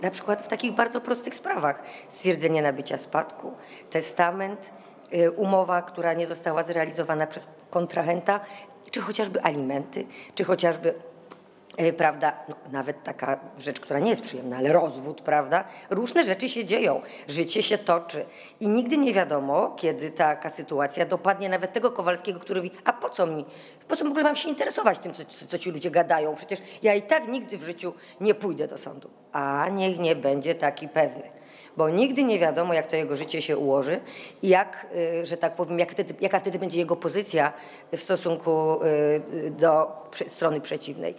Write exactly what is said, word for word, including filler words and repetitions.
Na przykład w takich bardzo prostych sprawach. Stwierdzenie nabycia spadku, testament, y, umowa, która nie została zrealizowana przez kontrahenta, czy chociażby alimenty, czy chociażby y, prawda, no, nawet taka rzecz, która nie jest przyjemna, ale rozwód, prawda? Różne rzeczy się dzieją, życie się toczy i nigdy nie wiadomo, kiedy taka sytuacja dopadnie nawet tego Kowalskiego, który mówi, a po co mi, po co w ogóle mam się interesować tym, co, co, co ci ludzie gadają, przecież ja i tak nigdy w życiu nie pójdę do sądu. A niech nie będzie taki pewny, bo nigdy nie wiadomo, jak to jego życie się ułoży i jak, y, że tak powiem, jak wtedy, jaka wtedy będzie jego pozycja w stosunku y, do strony przeciwnej.